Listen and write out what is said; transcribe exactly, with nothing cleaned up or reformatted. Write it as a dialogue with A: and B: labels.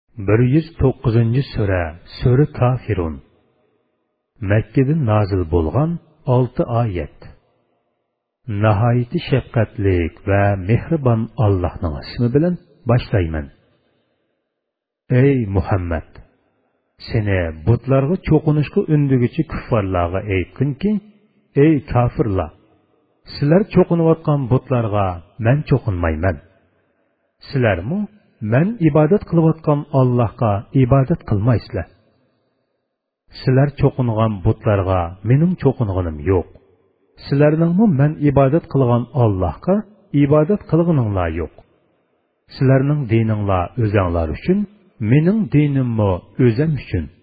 A: bir yuz to'qqizinchi sura Sura Kafirun. Makkadan nazil bo'lgan olti oyat. Nihoyat shafqatlik va mehribon Allohning ismi bilan boshlayman. Ey Muhammad, seni butlarga cho'qinishga undigichi kuffarlarga aytkinki, ey kafirlar, sizlar cho'qinayotgan butlarga men cho'qinmayman. Sizlarmi men ibodat qilayotgan Allohga ibodat qilmaysizlar. Sizlar cho'qingan butlarga mening cho'qinganim yo'q. Sizlarningmi men ibodat qilgan Allohga ibodat qilganinglar yo'q. Sizlarning dininglar o'zinglar uchun, mening dinimmi o'zim uchun.